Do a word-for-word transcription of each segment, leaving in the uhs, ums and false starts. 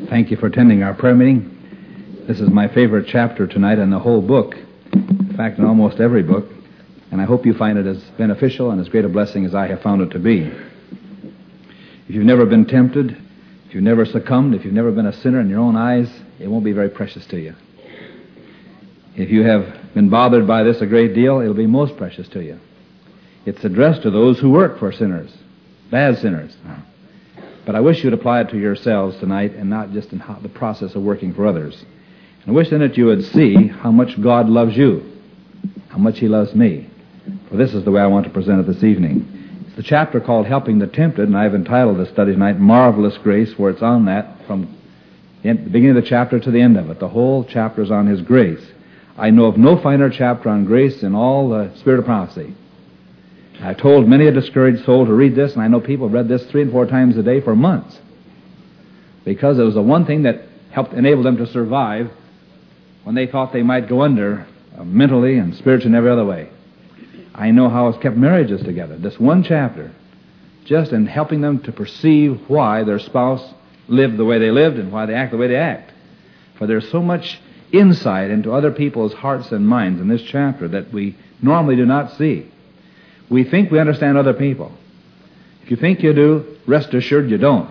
Thank you for attending our prayer meeting. This is my favorite chapter tonight in the whole book. In fact, in almost every book. And I hope you find it as beneficial and as great a blessing as I have found it to be. If you've never been tempted, if you've never succumbed, if you've never been a sinner in your own eyes, it won't be very precious to you. If you have been bothered by this a great deal, it'll be most precious to you. It's addressed to those who work for sinners, bad sinners. But I wish you'd apply it to yourselves tonight and not just in how, the process of working for others. And I wish then that you would see how much God loves you, how much He loves me. For this is the way I want to present it this evening. It's the chapter called Helping the Tempted, and I've entitled the study tonight Marvelous Grace, where it's on that from the beginning of the chapter to the end of it. The whole chapter is on His grace. I know of no finer chapter on grace in all the Spirit of Prophecy. I've told many a discouraged soul to read this, and I know people have read this three and four times a day for months, because it was the one thing that helped enable them to survive when they thought they might go under uh, mentally and spiritually and every other way. I know how it's kept marriages together. This one chapter, just in helping them to perceive why their spouse lived the way they lived and why they act the way they act. For there's so much insight into other people's hearts and minds in this chapter that we normally do not see. We think we understand other people. If you think you do, rest assured you don't.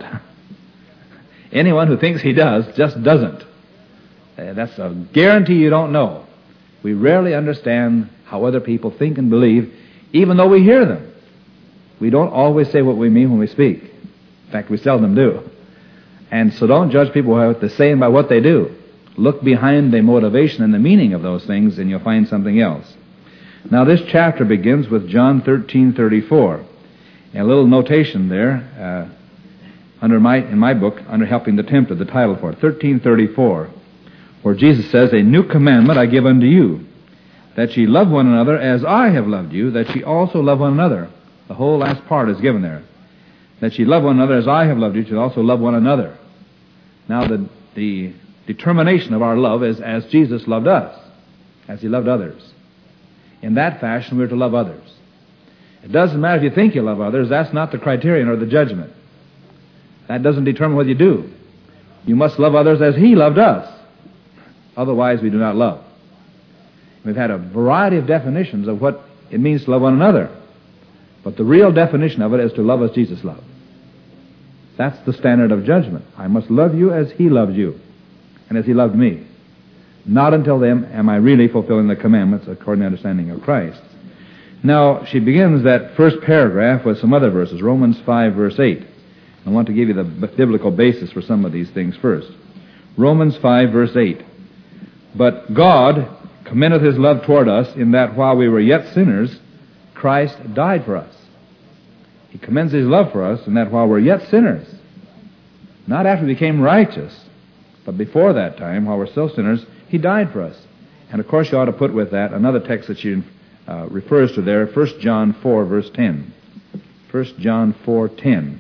Anyone who thinks he does just doesn't. Uh, that's a guarantee you don't know. We rarely understand how other people think and believe, even though we hear them. We don't always say what we mean when we speak. In fact, we seldom do. And so don't judge people by what they're saying by what they do. Look behind the motivation and the meaning of those things, and you'll find something else. Now, this chapter begins with John thirteen thirty-four. And a little notation there, uh, under my in my book, under Helping the Tempted, the title for it, thirteen thirty-four, where Jesus says, "A new commandment I give unto you, that ye love one another as I have loved you, that ye also love one another." The whole last part is given there. That ye love one another as I have loved you, ye also love one another. Now, the, the determination of our love is as Jesus loved us, as He loved others. In that fashion, we're to love others. It doesn't matter if you think you love others. That's not the criterion or the judgment. That doesn't determine what you do. You must love others as He loved us. Otherwise, we do not love. We've had a variety of definitions of what it means to love one another. But the real definition of it is to love as Jesus loved. That's the standard of judgment. I must love you as He loved you and as He loved me. Not until then am I really fulfilling the commandments according to the understanding of Christ. Now, she begins that first paragraph with some other verses. Romans five, verse eight. I want to give you the biblical basis for some of these things first. Romans five, verse eight. "But God commendeth His love toward us, in that while we were yet sinners, Christ died for us." He commends His love for us in that while we're yet sinners, not after we became righteous, but before that time, while we're still sinners, He died for us. And of course you ought to put with that another text that she uh, refers to there, First John four, verse ten. First John four, ten.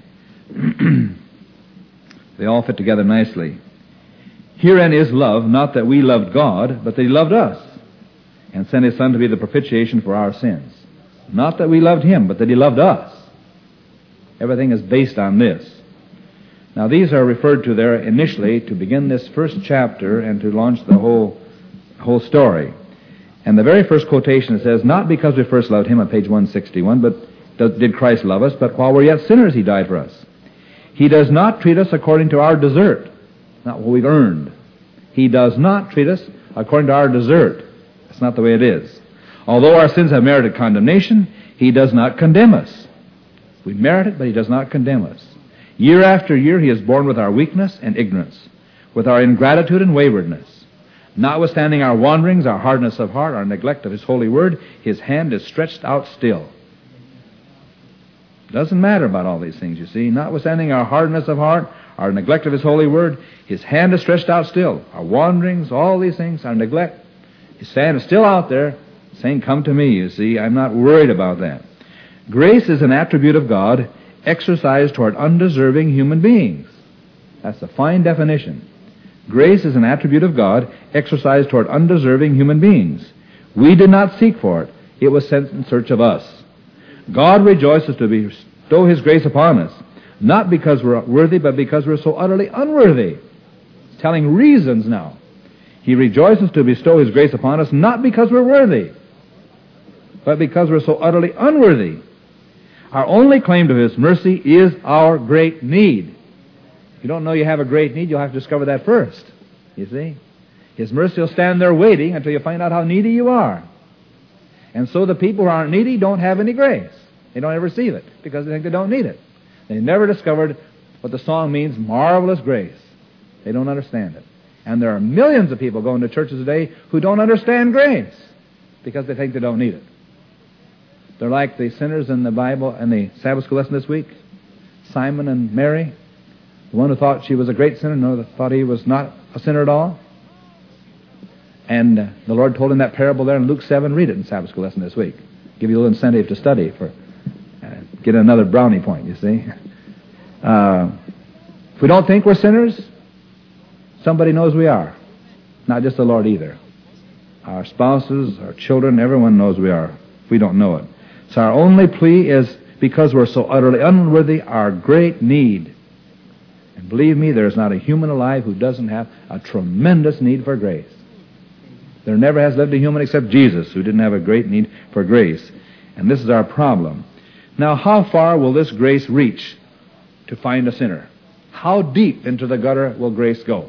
They all fit together nicely. "Herein is love, not that we loved God, but that He loved us, and sent His Son to be the propitiation for our sins." Not that we loved Him, but that He loved us. Everything is based on this. Now, these are referred to there initially to begin this first chapter and to launch the whole whole story. And the very first quotation says, "Not because we first loved Him," on page one sixty-one, but did Christ love us, but while we're yet sinners, He died for us. He does not treat us according to our desert, not what we've earned. He does not treat us according to our desert. That's not the way it is. Although our sins have merited condemnation, He does not condemn us. We merit it, but He does not condemn us. Year after year He is borne with our weakness and ignorance, with our ingratitude and waywardness. Notwithstanding our wanderings, our hardness of heart, our neglect of His holy word, His hand is stretched out still. Doesn't matter about all these things, you see. Notwithstanding our hardness of heart, our neglect of His holy word, His hand is stretched out still. Our wanderings, all these things, our neglect, His hand is still out there saying, "Come to me," you see. I'm not worried about that. Grace is an attribute of God exercised toward undeserving human beings. That's a fine definition. Grace is an attribute of God exercised toward undeserving human beings. We did not seek for it. It was sent in search of us. God rejoices to bestow His grace upon us, not because we're worthy, but because we're so utterly unworthy. telling reasons now. He rejoices to bestow His grace upon us, not because we're worthy, but because we're so utterly unworthy. Our only claim to His mercy is our great need. If you don't know you have a great need, you'll have to discover that first. You see? His mercy will stand there waiting until you find out how needy you are. And so the people who aren't needy don't have any grace. They don't ever receive it because they think they don't need it. They never discovered what the song means, marvelous grace. They don't understand it. And there are millions of people going to churches today who don't understand grace because they think they don't need it. They're like the sinners in the Bible and the Sabbath school lesson this week, Simon and Mary. The one who thought she was a great sinner, another thought he was not a sinner at all. And uh, the Lord told him that parable there in Luke seven. Read it in Sabbath school lesson this week. Give you a little incentive to study for uh, get another brownie point, you see. Uh, if we don't think we're sinners, somebody knows we are. Not just the Lord either. Our spouses, our children, everyone knows we are. We don't know it. So our only plea is because we're so utterly unworthy, our great need. And believe me, there's not a human alive who doesn't have a tremendous need for grace. There never has lived a human except Jesus who didn't have a great need for grace. And this is our problem. Now, how far will this grace reach to find a sinner? How deep into the gutter will grace go?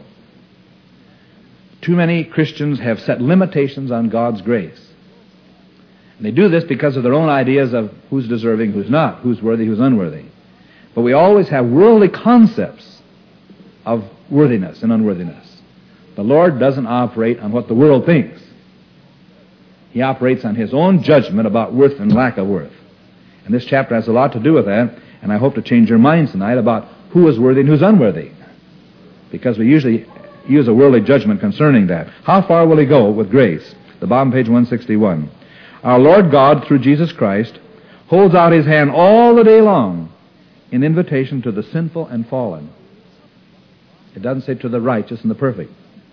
Too many Christians have set limitations on God's grace. And they do this because of their own ideas of who's deserving, who's not, who's worthy, who's unworthy. But we always have worldly concepts of worthiness and unworthiness. The Lord doesn't operate on what the world thinks. He operates on His own judgment about worth and lack of worth. And this chapter has a lot to do with that, and I hope to change your minds tonight about who is worthy and who's unworthy. Because we usually use a worldly judgment concerning that. How far will He go with grace? The bottom page one sixty-one. Our Lord God, through Jesus Christ, holds out His hand all the day long in invitation to the sinful and fallen. It doesn't say to the righteous and the perfect.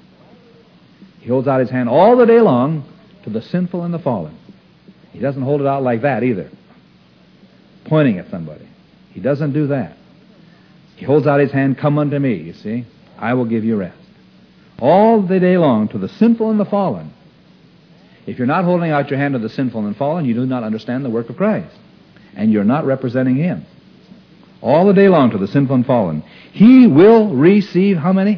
He holds out His hand all the day long to the sinful and the fallen. He doesn't hold it out like that either, pointing at somebody. He doesn't do that. He holds out His hand, come unto me, you see. I will give you rest. All the day long to the sinful and the fallen. If you're not holding out your hand to the sinful and fallen, you do not understand the work of Christ. And you're not representing Him. All the day long to the sinful and fallen. He will receive how many?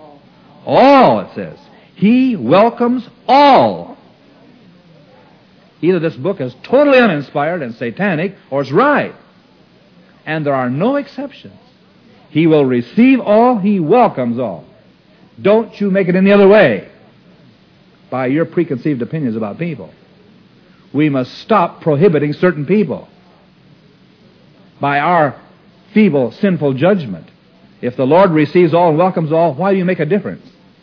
All, it says. He welcomes all. Either this book is totally uninspired and satanic, or it's right. And there are no exceptions. He will receive all. He welcomes all. Don't you make it any other way by your preconceived opinions about people. We must stop prohibiting certain people by our feeble, sinful judgment. If the Lord receives all and welcomes all, why do you make a difference?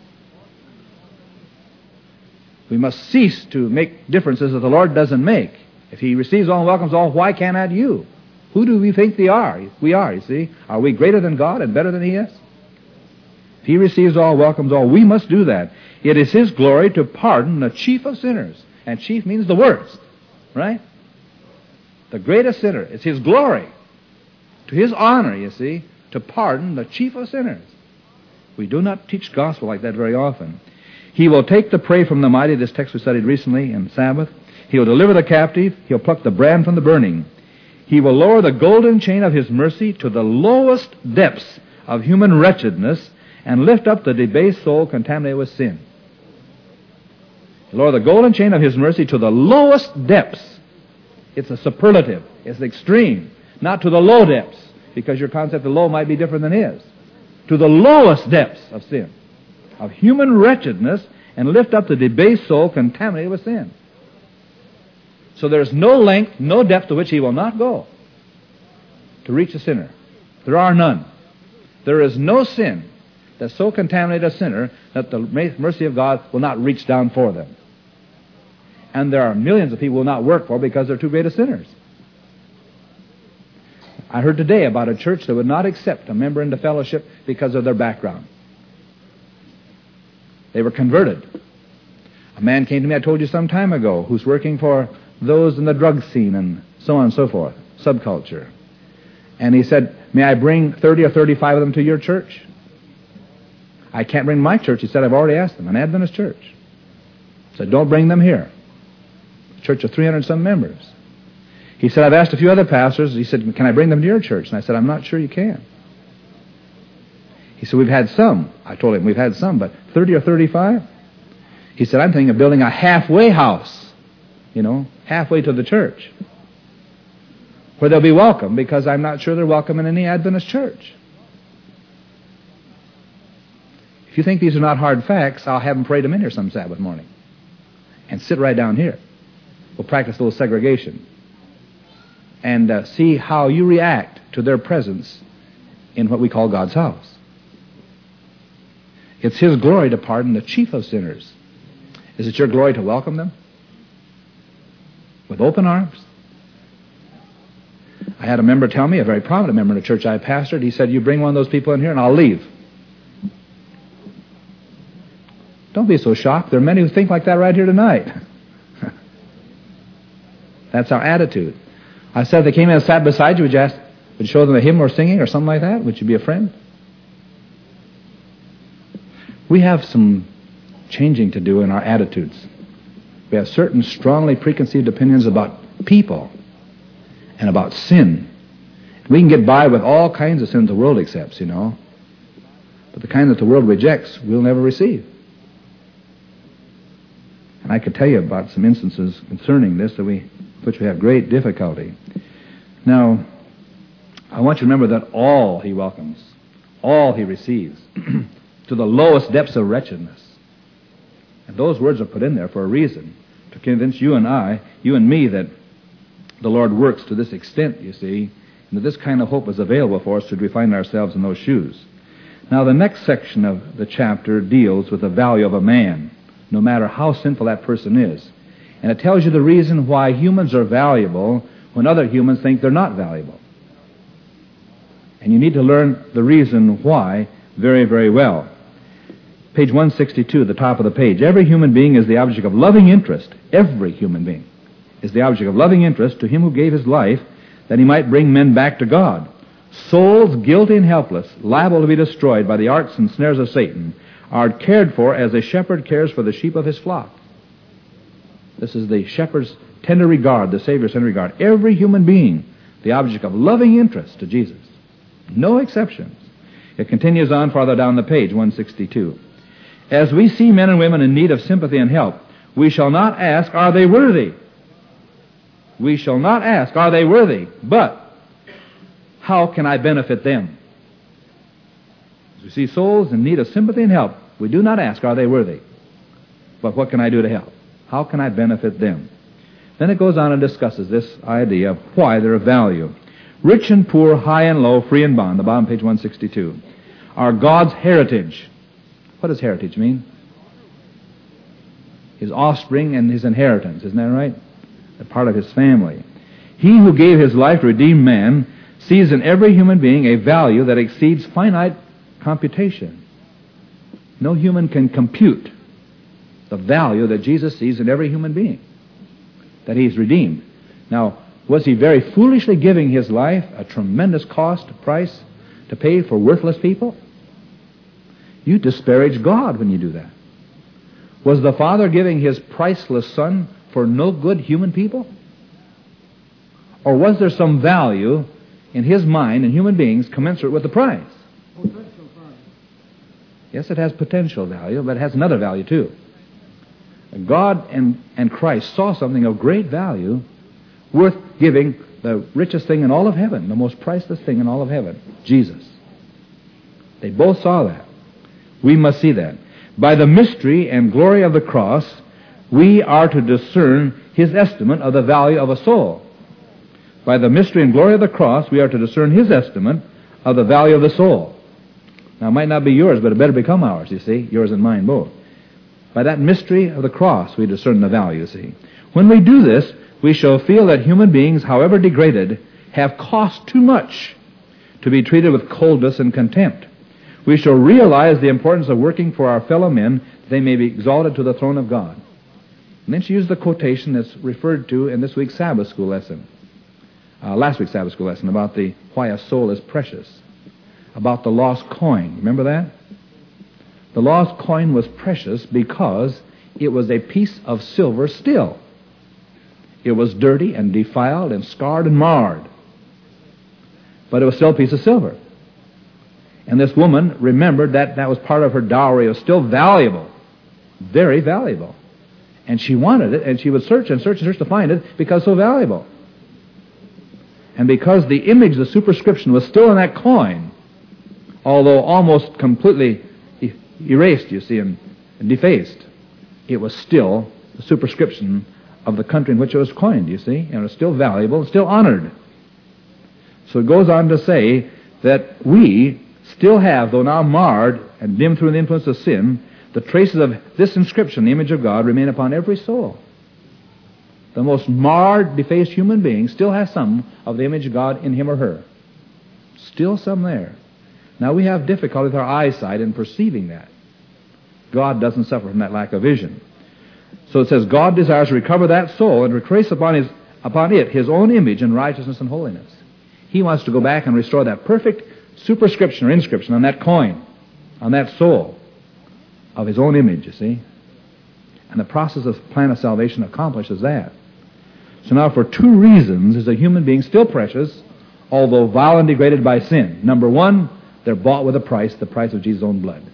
We must cease to make differences that the Lord doesn't make. If He receives all and welcomes all, why cannot you? Who do we think we are? We are, you see. Are we greater than God and better than He is? If He receives all, welcomes all, we must do that. It is His glory to pardon the chief of sinners. And chief means the worst, right? The greatest sinner. It's His glory. To His honor, you see, to pardon the chief of sinners. We do not teach gospel like that very often. He will take the prey from the mighty, this text we studied recently in Sabbath. He will deliver the captive. He'll pluck the brand from the burning. He will lower the golden chain of His mercy to the lowest depths of human wretchedness and lift up the debased soul contaminated with sin. He'll lower the golden chain of His mercy to the lowest depths. It's a superlative. It's extreme. Not to the low depths, because your concept of low might be different than His. To the lowest depths of sin, of human wretchedness, and lift up the debased soul contaminated with sin. So there's no length, no depth to which He will not go to reach a sinner. There are none. There is no sin that so contaminates a sinner that the mercy of God will not reach down for them. And there are millions of people who will not work for because they're too great a sinners. I heard today about a church that would not accept a member into fellowship because of their background. They were converted. A man came to me, I told you some time ago, who's working for those in the drug scene and so on and so forth, subculture. And he said, may I bring thirty or thirty-five of them to your church? I can't bring my church. He said, I've already asked them, an Adventist church. I said, don't bring them here. A church of three hundred some members. He said, I've asked a few other pastors. He said, can I bring them to your church? And I said, I'm not sure you can. He said, we've had some. I told him, we've had some, but thirty or thirty-five? He said, I'm thinking of building a halfway house, you know, halfway to the church, where they'll be welcome, because I'm not sure they're welcome in any Adventist church. If you think these are not hard facts, I'll have them pray them in here some Sabbath morning and sit right down here. We'll practice a little segregation and uh, see how you react to their presence in what we call God's house. It's His glory to pardon the chief of sinners. Is it your glory to welcome them with open arms? I had a member tell me, a very prominent member in a church I pastored, he said, you bring one of those people in here and I'll leave. Don't be so shocked. There are many who think like that right here tonight. That's our attitude. I said, if they came in and sat beside you, would you, ask, would you show them a hymn or singing or something like that? Would you be a friend? We have some changing to do in our attitudes. We have certain strongly preconceived opinions about people and about sin. We can get by with all kinds of sins the world accepts, you know. But the kind that the world rejects, we'll never receive. And I could tell you about some instances concerning this that we, which we have great difficulty. Now, I want you to remember that all He welcomes, all He receives, to the lowest depths of wretchedness. And those words are put in there for a reason, to convince you and I, you and me, that the Lord works to this extent, you see, and that this kind of hope is available for us should we find ourselves in those shoes. Now, the next section of the chapter deals with the value of a man, no matter how sinful that person is. And it tells you the reason why humans are valuable when other humans think they're not valuable. And you need to learn the reason why very, very well. Page one sixty-two, the top of the page. Every human being is the object of loving interest. Every human being is the object of loving interest to Him who gave His life that He might bring men back to God. Souls guilty and helpless, liable to be destroyed by the arts and snares of Satan, are cared for as a shepherd cares for the sheep of his flock. This is the shepherd's tender regard, the Savior's tender regard. Every human being, the object of loving interest to Jesus. No exceptions. It continues on farther down the page, one sixty-two. As we see men and women in need of sympathy and help, we shall not ask, are they worthy? We shall not ask, are they worthy? But, how can I benefit them? As we see souls in need of sympathy and help, we do not ask, are they worthy? But what can I do to help? How can I benefit them? Then it goes on and discusses this idea of why they're of value. Rich and poor, high and low, free and bond, the bottom page one sixty-two, are God's heritage. What does heritage mean? His offspring and His inheritance, isn't that right? A part of His family. He who gave His life to redeem man sees in every human being a value that exceeds finite computation. No human can compute the value that Jesus sees in every human being, that He's redeemed. Now, was He very foolishly giving His life a tremendous cost, price, to pay for worthless people? You disparage God when you do that. Was the Father giving His priceless Son for no good human people? Or was there some value in His mind and human beings commensurate with the price? Potential value. Yes, it has potential value, but it has another value too. God and, and Christ saw something of great value worth giving the richest thing in all of heaven, the most priceless thing in all of heaven, Jesus. They both saw that. We must see that. By the mystery and glory of the cross, we are to discern His estimate of the value of a soul. By the mystery and glory of the cross, we are to discern His estimate of the value of the soul. Now, it might not be yours, but it better become ours, you see, yours and mine both. By that mystery of the cross, we discern the value, you see. When we do this, we shall feel that human beings, however degraded, have cost too much to be treated with coldness and contempt. We shall realize the importance of working for our fellow men, that they may be exalted to the throne of God. And then she used the quotation that's referred to in this week's Sabbath school lesson, uh, last week's Sabbath school lesson, about the why a soul is precious, about the lost coin. Remember that? The lost coin was precious because it was a piece of silver still. It was dirty and defiled and scarred and marred, but it was still a piece of silver. And this woman remembered that that was part of her dowry. It was still valuable, very valuable. And she wanted it, and she would search and search and search to find it because it's so valuable. And because the image, the superscription, was still in that coin, although almost completely e- erased, you see, and, and defaced, it was still the superscription of the country in which it was coined, you see, and it was still valuable and still honored. So it goes on to say that we still have, though now marred and dimmed through the influence of sin, the traces of this inscription, the image of God, remain upon every soul. The most marred, defaced human being still has some of the image of God in him or her. Still some there. Now we have difficulty with our eyesight in perceiving that. God doesn't suffer from that lack of vision. So it says, God desires to recover that soul and retrace upon his upon it his own image in righteousness and holiness. He wants to go back and restore that perfect superscription or inscription on that coin, on that soul of his own image, you see. And the process of plan of salvation accomplishes that. So now for two reasons is a human being still precious, although vile and degraded by sin. Number one, they're bought with a price, the price of Jesus' own blood.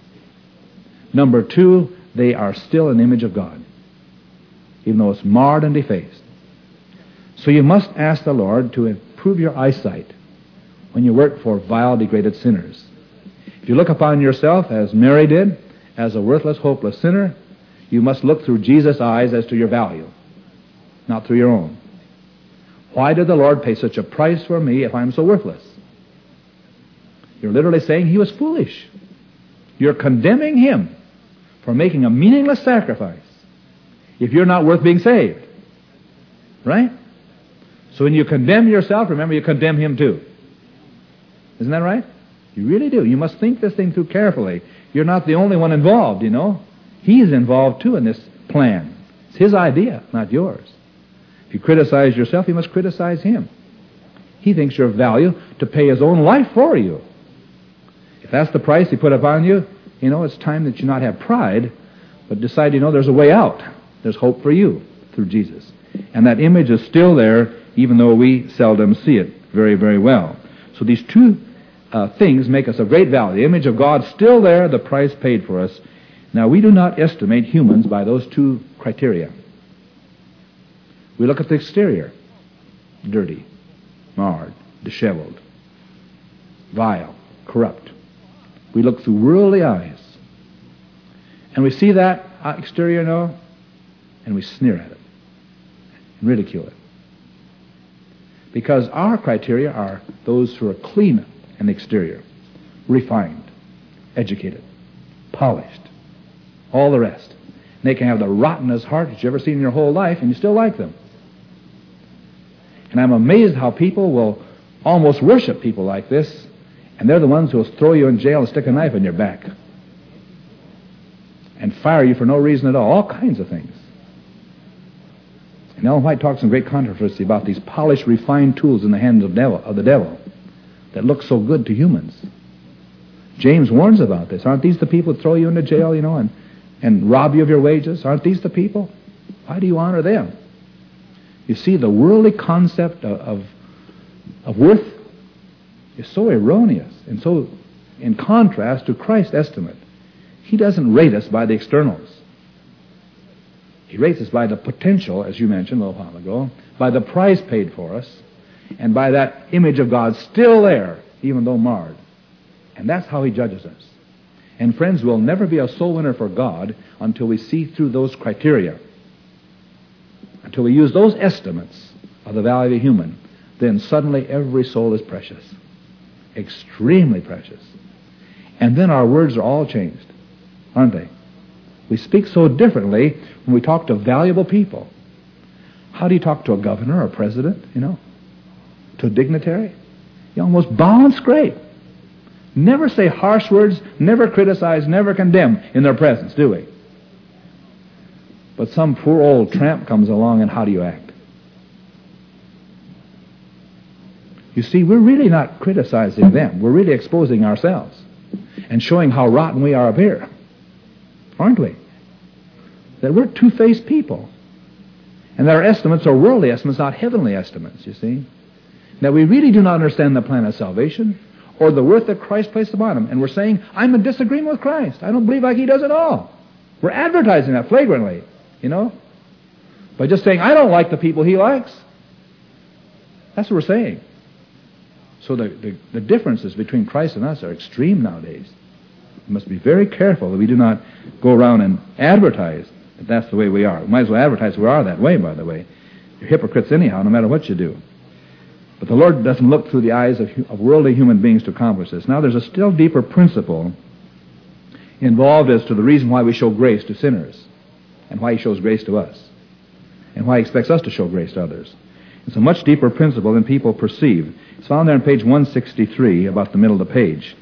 Number two, they are still an image of God, even though it's marred and defaced. So you must ask the Lord to improve your eyesight when you work for vile, degraded sinners. If you look upon yourself, as Mary did, as a worthless, hopeless sinner, you must look through Jesus' eyes as to your value, not through your own. Why did the Lord pay such a price for me if I'm so worthless? You're literally saying he was foolish. You're condemning him for making a meaningless sacrifice if you're not worth being saved. Right? So when you condemn yourself, remember you condemn him too. Isn't that right? You really do. You must think this thing through carefully. You're not the only one involved, you know. He's involved too in this plan. It's his idea, not yours. If you criticize yourself, you must criticize him. He thinks you're of value to pay his own life for you. If that's the price he put upon you, you know, it's time that you not have pride, but decide, you know, there's a way out. There's hope for you through Jesus. And that image is still there, even though we seldom see it very, very well. So these two uh, things make us of great value. The image of God still there, the price paid for us. Now, we do not estimate humans by those two criteria. We look at the exterior. Dirty, marred, disheveled, vile, corrupt. We look through worldly eyes. And we see that exterior, you know, and we sneer at it and ridicule it. Because our criteria are those who are clean in the exterior, refined, educated, polished, all the rest. And they can have the rottenest heart that you've ever seen in your whole life, and you still like them. And I'm amazed how people will almost worship people like this, and they're the ones who will throw you in jail and stick a knife in your back and fire you for no reason at all, all kinds of things. And Ellen White talks in great controversy about these polished, refined tools in the hands of, devil, of the devil that look so good to humans. James warns about this. Aren't these the people that throw you into jail, you know, and, and rob you of your wages? Aren't these the people? Why do you honor them? You see, the worldly concept of, of, of worth is so erroneous and so in contrast to Christ's estimate. He doesn't rate us by the externals. He rates us by the potential, as you mentioned a little while ago, by the price paid for us, and by that image of God still there, even though marred. And that's how he judges us. And friends, we'll never be a soul winner for God until we see through those criteria. Until we use those estimates of the value of a human, then suddenly every soul is precious. Extremely precious. And then our words are all changed, aren't they? We speak so differently when we talk to valuable people. How do you talk to a governor or a president, you know? To a dignitary? You almost bow and scrape. Never say harsh words, never criticize, never condemn in their presence, do we? But some poor old tramp comes along, and how do you act? You see, we're really not criticizing them. We're really exposing ourselves and showing how rotten we are up here. aren't we? That we're two-faced people. And that our estimates are worldly estimates, not heavenly estimates, you see. That we really do not understand the plan of salvation or the worth that Christ placed upon him. And we're saying, I'm in disagreement with Christ. I don't believe like he does at all. We're advertising that flagrantly, you know, by just saying, I don't like the people he likes. That's what we're saying. So the, the, the differences between Christ and us are extreme nowadays. We must be very careful that we do not go around and advertise that that's the way we are. We might as well advertise we are that way, by the way. You're hypocrites anyhow, no matter what you do. But the Lord doesn't look through the eyes of, of worldly human beings to accomplish this. Now there's a still deeper principle involved as to the reason why we show grace to sinners and why he shows grace to us and why he expects us to show grace to others. It's a much deeper principle than people perceive. It's found there on page one sixty-three, about the middle of the page.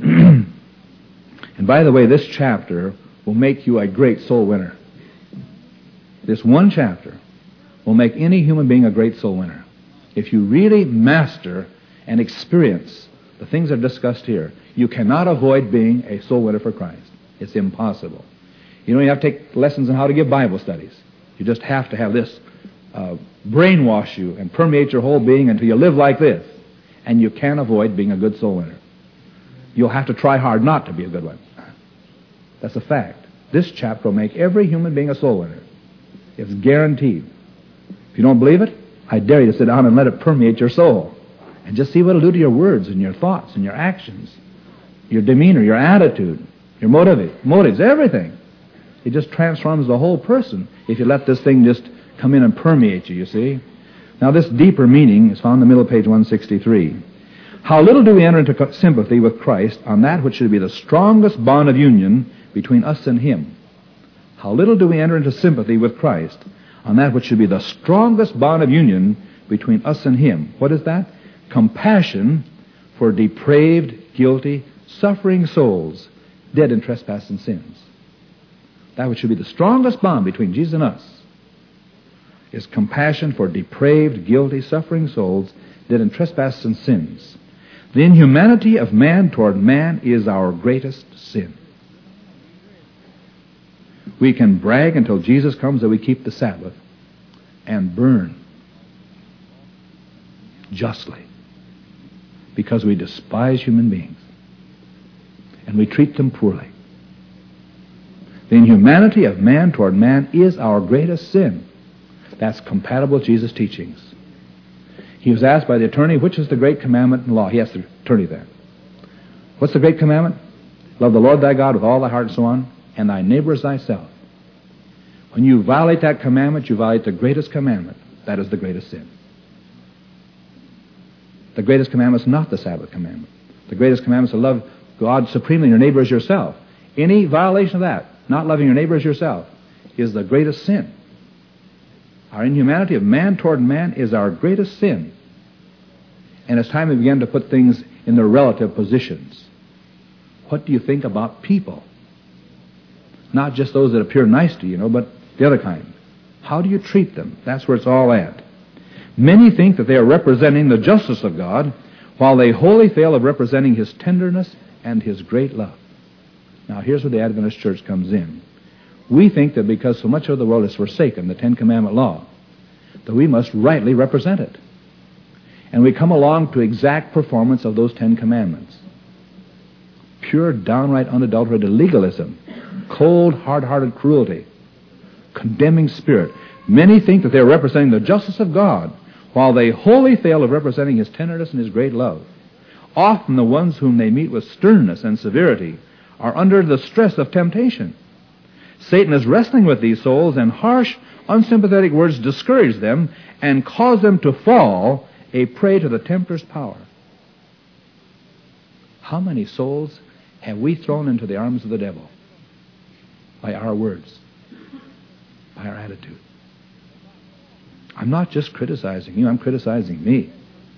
And by the way, this chapter will make you a great soul winner. This one chapter will make any human being a great soul winner. If you really master and experience the things that are discussed here, you cannot avoid being a soul winner for Christ. It's impossible. You don't even have to take lessons on how to give Bible studies. You just have to have this uh, brainwash you and permeate your whole being until you live like this. And you can't avoid being a good soul winner. You'll have to try hard not to be a good one. That's a fact. This chapter will make every human being a soul winner. It's guaranteed. If you don't believe it, I dare you to sit down and let it permeate your soul. And just see what it'll do to your words and your thoughts and your actions, your demeanor, your attitude, your motive, motives, everything. It just transforms the whole person if you let this thing just come in and permeate you, you see. Now this deeper meaning is found in the middle of page one sixty-three. How little do we enter into sympathy with Christ on that which should be the strongest bond of union between us and him. How little do we enter into sympathy with Christ on that which should be the strongest bond of union between us and him. What is that? Compassion for depraved, guilty, suffering souls, dead in trespass and sins. That which should be the strongest bond between Jesus and us is compassion for depraved, guilty, suffering souls, dead in trespass and sins. The inhumanity of man toward man is our greatest sin. We can brag until Jesus comes that we keep the Sabbath and burn justly because we despise human beings and we treat them poorly. The inhumanity of man toward man is our greatest sin. That's compatible with Jesus' teachings. He was asked by the attorney, which is the great commandment in law? He asked the attorney that. What's the great commandment? Love the Lord thy God with all thy heart and so on, and thy neighbor as thyself. When you violate that commandment, you violate the greatest commandment. That is the greatest sin. The greatest commandment is not the Sabbath commandment. The greatest commandment is to love God supremely and your neighbor as yourself. Any violation of that, not loving your neighbor as yourself, is the greatest sin. Our inhumanity of man toward man is our greatest sin. And it's time we begin to put things in their relative positions. What do you think about people? Not just those that appear nice to you, you know, but the other kind. How do you treat them? That's where it's all at. Many think that they are representing the justice of God, while they wholly fail of representing his tenderness and his great love. Now, here's where the Adventist church comes in. We think that because so much of the world has forsaken the Ten Commandment law, that we must rightly represent it. And we come along to exact performance of those Ten Commandments. Pure, downright, unadulterated legalism, cold, hard-hearted cruelty, condemning spirit. Many think that they're representing the justice of God, while they wholly fail of representing his tenderness and his great love. Often the ones whom they meet with sternness and severity are under the stress of temptation. Satan is wrestling with these souls, and harsh, unsympathetic words discourage them and cause them to fall a prey to the tempter's power. How many souls have we thrown into the arms of the devil? By our words, by our attitude. I'm not just criticizing you, I'm criticizing me.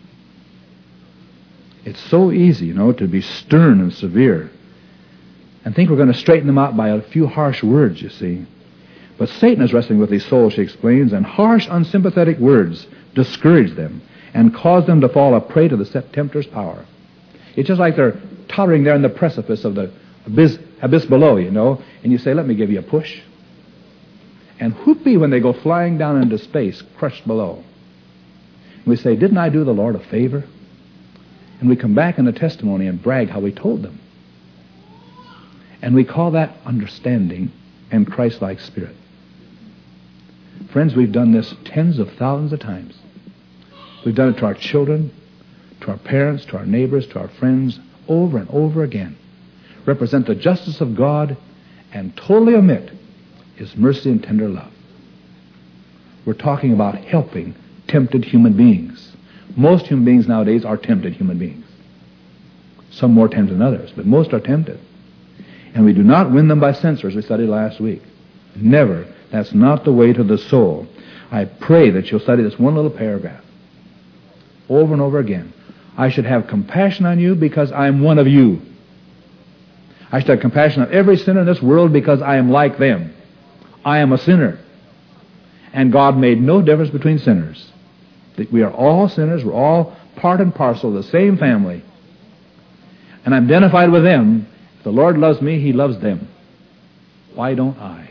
It's so easy, you know, to be stern and severe and think we're going to straighten them out by a few harsh words, you see. But Satan is wrestling with these souls, she explains, and harsh, unsympathetic words discourage them and cause them to fall a prey to the tempter's power. It's just like they're tottering there in the precipice of the abyss, abyss below, you know, and you say, let me give you a push. And whoopee when they go flying down into space, crushed below. We say, didn't I do the Lord a favor? And we come back in the testimony and brag how we told them. And we call that understanding and Christ-like spirit. Friends, we've done this tens of thousands of times. We've done it to our children, to our parents, to our neighbors, to our friends, over and over again. Represent the justice of God and totally omit His mercy and tender love. We're talking about helping tempted human beings. Most human beings nowadays are tempted human beings. Some more tempted than others, but most are tempted. And we do not win them by censors, we studied last week. Never. That's not the way to the soul. I pray that you'll study this one little paragraph over and over again. I should have compassion on you because I am one of you. I should have compassion on every sinner in this world because I am like them. I am a sinner. And God made no difference between sinners. We are all sinners. We're all part and parcel of the same family. And I'm identified with them. If the Lord loves me, He loves them. Why don't I?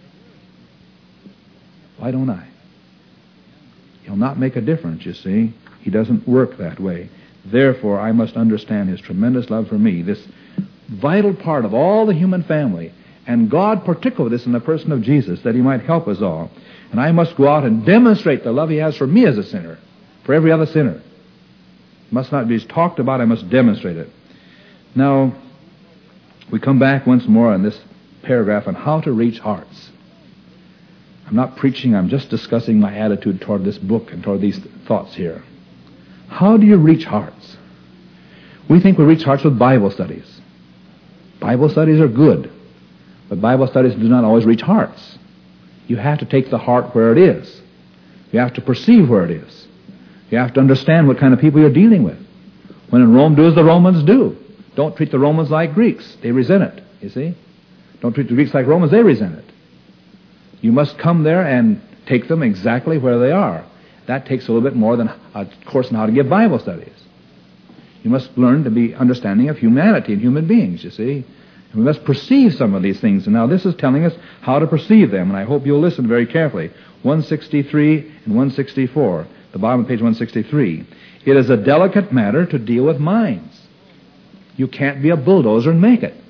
Why don't I? He'll not make a difference, you see. He doesn't work that way. Therefore, I must understand His tremendous love for me, this vital part of all the human family. And God partook this in the person of Jesus, that He might help us all. And I must go out and demonstrate the love He has for me as a sinner, for every other sinner. It must not be talked about, I must demonstrate it. Now, we come back once more on this paragraph on how to reach hearts. I'm not preaching, I'm just discussing my attitude toward this book and toward these thoughts here. How do you reach hearts? We think we reach hearts with Bible studies. Bible studies are good, but Bible studies do not always reach hearts. You have to take the heart where it is. You have to perceive where it is. You have to understand what kind of people you're dealing with. When in Rome, do as the Romans do. Don't treat the Romans like Greeks. They resent it, you see. Don't treat the Greeks like Romans. They resent it. You must come there and take them exactly where they are. That takes a little bit more than a course on how to give Bible studies. You must learn to be understanding of humanity and human beings, you see. And we must perceive some of these things. And now this is telling us how to perceive them, and I hope you'll listen very carefully. one sixty-three and one sixty-four, the bottom of page one sixty-three. It is a delicate matter to deal with minds. You can't be a bulldozer and make it.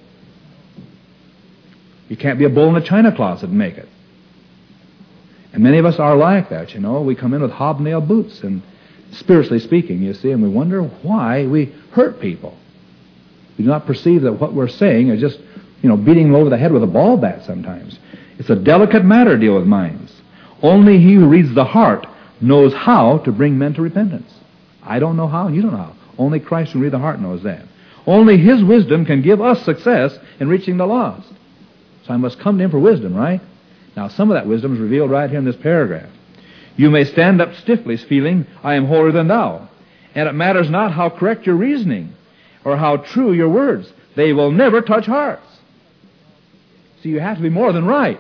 You can't be a bull in a china closet and make it. And many of us are like that, you know. We come in with hobnail boots, and spiritually speaking, you see, and we wonder why we hurt people. We do not perceive that what we're saying is just, you know, beating them over the head with a ball bat sometimes. It's a delicate matter to deal with minds. Only he who reads the heart knows how to bring men to repentance. I don't know how, and you don't know how. Only Christ who reads the heart knows that. Only His wisdom can give us success in reaching the lost. So I must come to Him for wisdom, right? Now, some of that wisdom is revealed right here in this paragraph. You may stand up stiffly, feeling, I am holier than thou. And it matters not how correct your reasoning or how true your words. They will never touch hearts. See, you have to be more than right.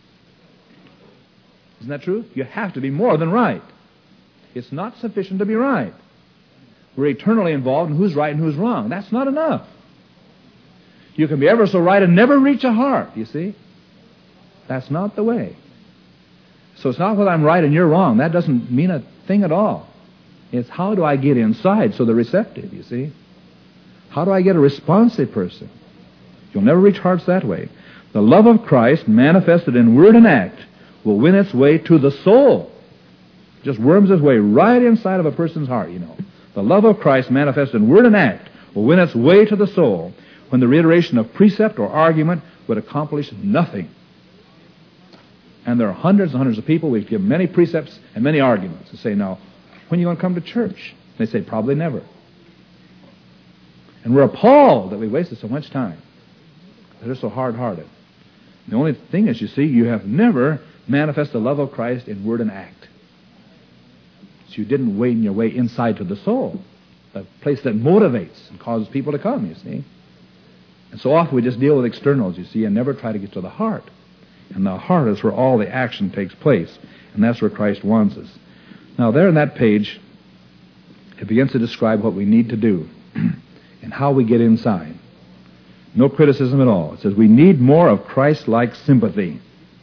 Isn't that true? You have to be more than right. It's not sufficient to be right. We're eternally involved in who's right and who's wrong. That's not enough. You can be ever so right and never reach a heart, you see. That's not the way. So it's not whether I'm right and you're wrong. That doesn't mean a thing at all. It's how do I get inside so they're receptive, you see. How do I get a responsive person? You'll never reach hearts that way. The love of Christ manifested in word and act will win its way to the soul. Just worms its way right inside of a person's heart, you know. The love of Christ manifested in word and act will win its way to the soul when the reiteration of precept or argument would accomplish nothing. And there are hundreds and hundreds of people. We've given many precepts and many arguments. They say, now, when are you going to come to church? They say, probably never. And we're appalled that we wasted so much time. They're so hard-hearted. The only thing is, you see, you have never manifested the love of Christ in word and act. So you didn't wade your way inside to the soul, the place that motivates and causes people to come, you see. And so often we just deal with externals, you see, and never try to get to the heart. And the heart is where all the action takes place. And that's where Christ wants us. Now, there in that page, it begins to describe what we need to do and how we get inside. No criticism at all. It says we need more of Christ-like sympathy.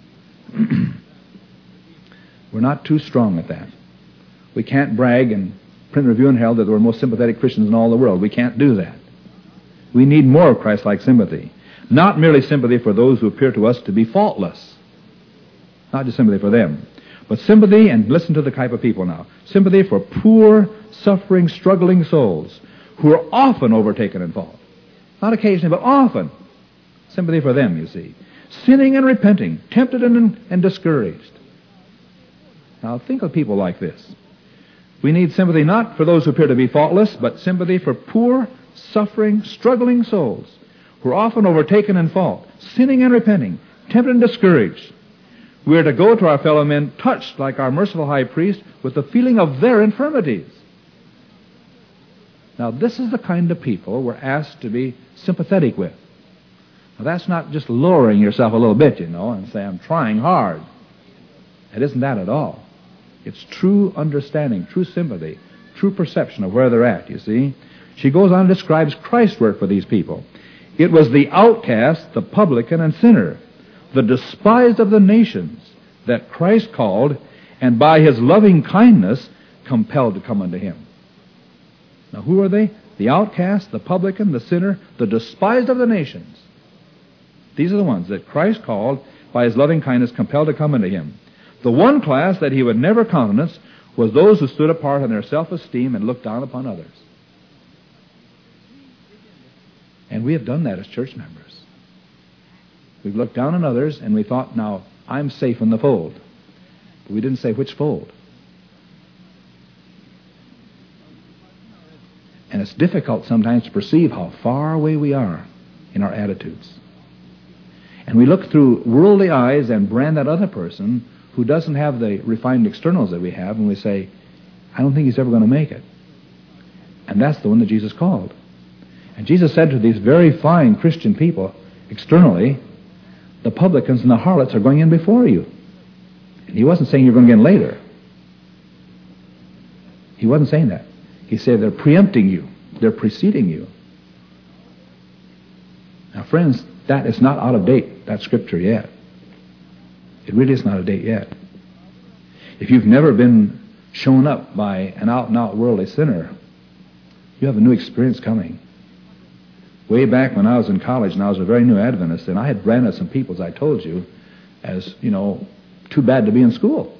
We're not too strong at that. We can't brag and print Review and Herald that we're the most sympathetic Christians in all the world. We can't do that. We need more of Christ-like sympathy. Not merely sympathy for those who appear to us to be faultless. Not just sympathy for them. But sympathy, and listen to the type of people now, sympathy for poor, suffering, struggling souls who are often overtaken in fault. Not occasionally, but often. Sympathy for them, you see. Sinning and repenting, tempted and, and discouraged. Now think of people like this. We need sympathy not for those who appear to be faultless, but sympathy for poor, suffering, struggling souls who are often overtaken in fault, sinning and repenting, tempted and discouraged. We are to go to our fellow men touched like our merciful high priest with the feeling of their infirmities. Now this is the kind of people we're asked to be sympathetic with. Now that's not just lowering yourself a little bit, you know, and say, I'm trying hard. It isn't that at all. It's true understanding, true sympathy, true perception of where they're at, you see. She goes on and describes Christ's work for these people. It was the outcast, the publican, and sinner, the despised of the nations, that Christ called, and by his loving kindness compelled to come unto him. Now who are they? The outcast, the publican, the sinner, the despised of the nations. These are the ones that Christ called, by his loving kindness compelled to come unto him. The one class that he would never countenance was those who stood apart in their self-esteem and looked down upon others. And we have done that as church members. We've looked down on others and we thought, now, I'm safe in the fold. But we didn't say which fold. And it's difficult sometimes to perceive how far away we are in our attitudes. And we look through worldly eyes and brand that other person who doesn't have the refined externals that we have, and we say, I don't think he's ever going to make it. And that's the one that Jesus called. And Jesus said to these very fine Christian people, externally, the publicans and the harlots are going in before you. And he wasn't saying you're going to get in later. He wasn't saying that. He said they're preempting you. They're preceding you. Now, friends, that is not out of date, that scripture, yet. It really is not out of date yet. If you've never been shown up by an out-and-out worldly sinner, you have a new experience coming. Way back when I was in college and I was a very new Adventist, and I had branded some people, as I told you, as, you know, too bad to be in school.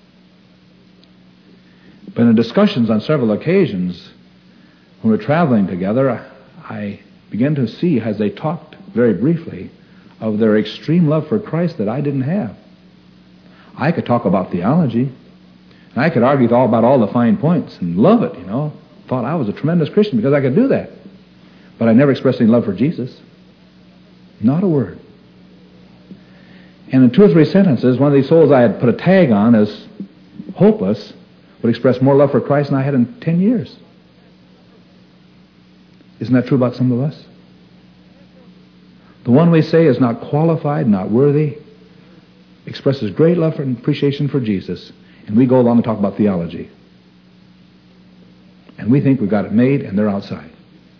But in discussions on several occasions, when we were traveling together, I began to see, as they talked very briefly, of their extreme love for Christ that I didn't have. I could talk about theology, and I could argue all about all the fine points and love it, you know. Thought I was a tremendous Christian because I could do that. But I never expressed any love for Jesus. Not a word. And in two or three sentences, one of these souls I had put a tag on as hopeless would express more love for Christ than I had in ten years. Isn't that true about some of us? The one we say is not qualified, not worthy, expresses great love and appreciation for Jesus, and we go along and talk about theology. And we think we've got it made, and they're outside.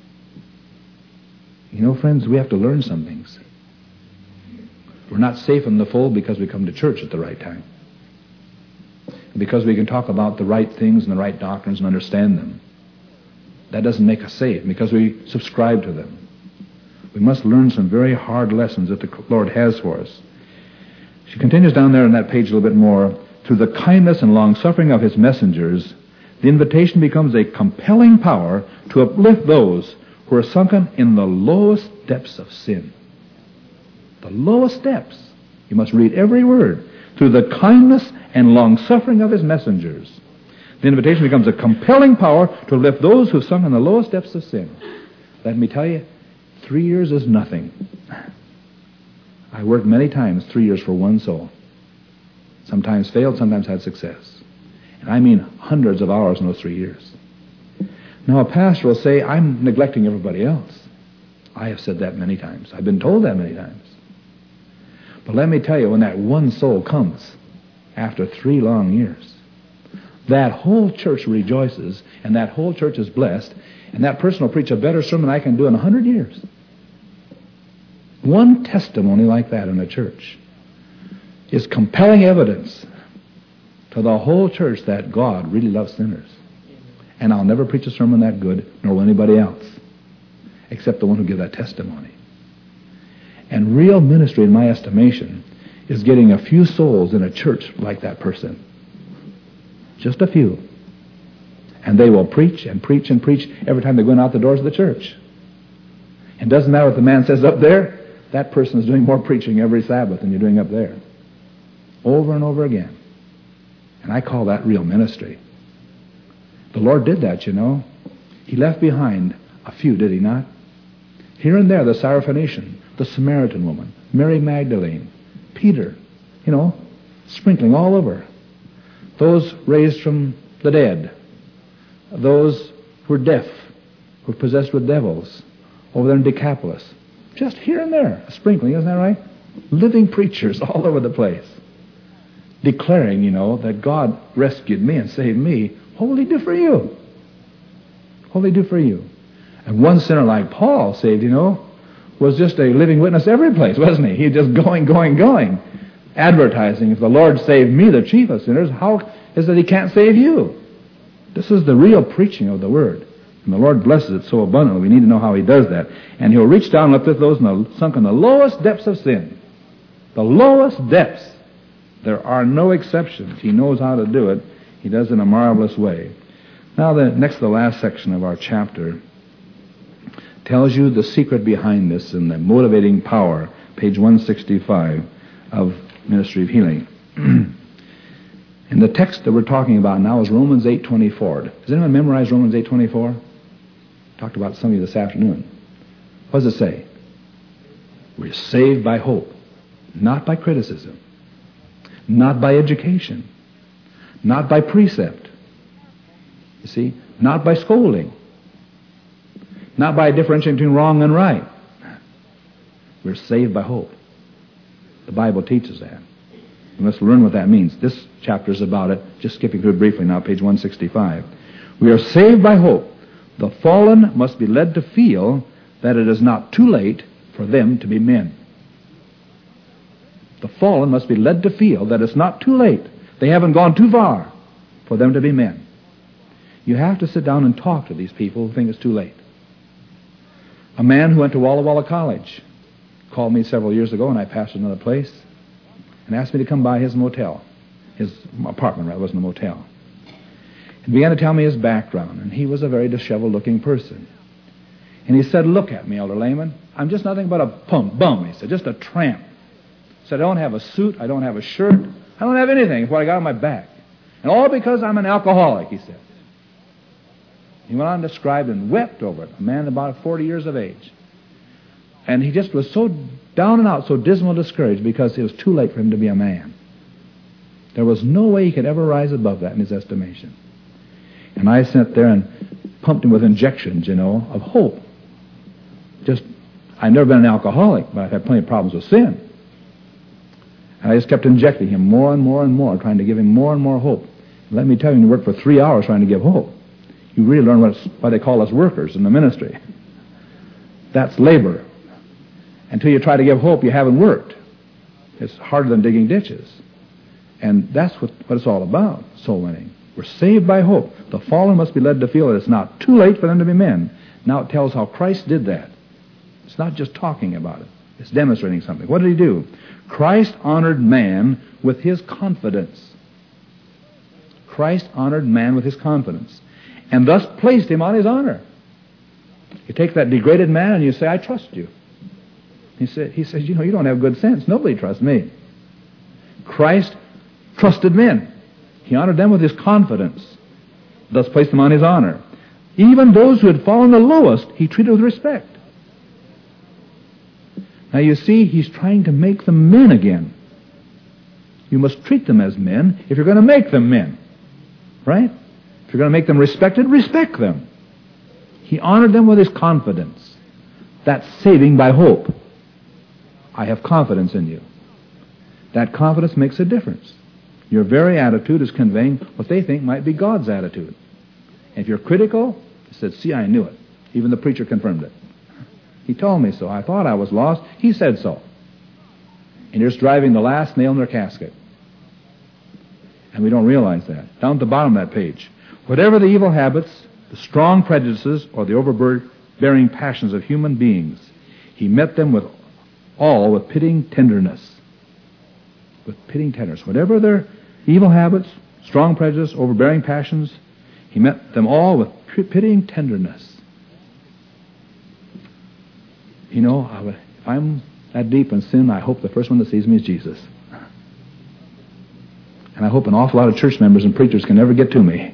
You know, friends, we have to learn some things. We're not safe in the fold because we come to church at the right time. Because we can talk about the right things and the right doctrines and understand them. That doesn't make us safe because we subscribe to them. We must learn some very hard lessons that the Lord has for us. She continues down there on that page a little bit more. Through the kindness and long-suffering of his messengers, the invitation becomes a compelling power to uplift those who are sunken in the lowest depths of sin. The lowest depths. You must read every word. Through the kindness and long-suffering of his messengers, the invitation becomes a compelling power to lift those who have sunk in the lowest depths of sin. Let me tell you, three years is nothing. I worked many times three years for one soul. Sometimes failed, sometimes had success. And I mean hundreds of hours in those three years. Now a pastor will say, I'm neglecting everybody else. I have said that many times. I've been told that many times. But let me tell you, when that one soul comes after three long years, that whole church rejoices, and that whole church is blessed, and that person will preach a better sermon I can do in a hundred years. One testimony like that in a church is compelling evidence to the whole church that God really loves sinners. And I'll never preach a sermon that good, nor will anybody else, except the one who gives that testimony. And real ministry, in my estimation, is getting a few souls in a church like that person. Just a few. And they will preach and preach and preach every time they go out the doors of the church. It doesn't matter what the man says up there, that person is doing more preaching every Sabbath than you're doing up there. Over and over again. And I call that real ministry. The Lord did that, you know. He left behind a few, did he not? Here and there, the Syrophoenician, the Samaritan woman, Mary Magdalene, Peter, you know, sprinkling all over. Those raised from the dead. Those who were deaf, who were possessed with devils, over there in Decapolis. Just here and there, a sprinkling, isn't that right? Living preachers all over the place. Declaring, you know, that God rescued me and saved me. What will he do for you? What will he do for you? And one sinner like Paul saved, you know, was just a living witness every place, wasn't he? He just going, going, going. Advertising, if the Lord saved me, the chief of sinners, how is it he can't save you? This is the real preaching of the Word. And the Lord blesses it so abundantly. We need to know how he does that. And he'll reach down and uplift those in the, sunk in the lowest depths of sin. The lowest depths. There are no exceptions. He knows how to do it. He does it in a marvelous way. Now, the next to the last section of our chapter tells you the secret behind this and the motivating power, page one sixty-five of Ministry of Healing. And the text that we're talking about now is Romans eight twenty-four. Does anyone memorize Romans eight twenty-four? Talked about some of you this afternoon. What does it say? We're saved by hope, not by criticism, not by education, not by precept. You see, not by scolding, not by differentiating between wrong and right. We're saved by hope. The Bible teaches that. We must learn what that means. This chapter is about it. Just skipping through it briefly now, page one sixty-five. We are saved by hope. The fallen must be led to feel that it is not too late for them to be men. The fallen must be led to feel that it's not too late. They haven't gone too far for them to be men. You have to sit down and talk to these people who think it's too late. A man who went to Walla Walla College called me several years ago, and I pastored another place, and asked me to come by his motel, his apartment, right? It wasn't a motel. He began to tell me his background, and he was a very disheveled-looking person. And he said, look at me, Elder Lehman. I'm just nothing but a pump, bum, he said, just a tramp. He said, I don't have a suit, I don't have a shirt, I don't have anything. It's what I got on my back. And all because I'm an alcoholic, he said. He went on and described and wept over it, a man about forty years of age. And he just was so down and out, so dismal and discouraged because it was too late for him to be a man. There was no way he could ever rise above that in his estimation. And I sat there and pumped him with injections, you know, of hope. Just, I've never been an alcoholic, but I've had plenty of problems with sin. And I just kept injecting him more and more and more, trying to give him more and more hope. Let me tell you, when you work for three hours trying to give hope, you really learn what, why they call us workers in the ministry. That's labor. Until you try to give hope, you haven't worked. It's harder than digging ditches. And that's what, what it's all about, soul winning. We're saved by hope. The fallen must be led to feel that it's not too late for them to be men. Now it tells how Christ did that. It's not just talking about it. It's demonstrating something. What did he do? Christ honored man with his confidence. Christ honored man with his confidence, and thus placed him on his honor. You take that degraded man and you say, I trust you. He said, he says, you know, you don't have good sense. Nobody trusts me. Christ trusted men. He honored them with his confidence, thus placed them on his honor. Even those who had fallen the lowest, he treated with respect. Now you see, he's trying to make them men again. You must treat them as men if you're going to make them men. Right? If you're going to make them respected, respect them. He honored them with his confidence. That's saving by hope. I have confidence in you. That confidence makes a difference. Your very attitude is conveying what they think might be God's attitude. And if you're critical, he said, see, I knew it. Even the preacher confirmed it. He told me so. I thought I was lost. He said so. And you're just driving the last nail in their casket. And we don't realize that. Down at the bottom of that page. Whatever the evil habits, the strong prejudices, or the overbearing passions of human beings, he met them with all with pitying tenderness. With pitying tenderness. Whatever their evil habits, strong prejudice, overbearing passions, he met them all with pitying tenderness. You know, if I'm that deep in sin, I hope the first one that sees me is Jesus. And I hope an awful lot of church members and preachers can never get to me.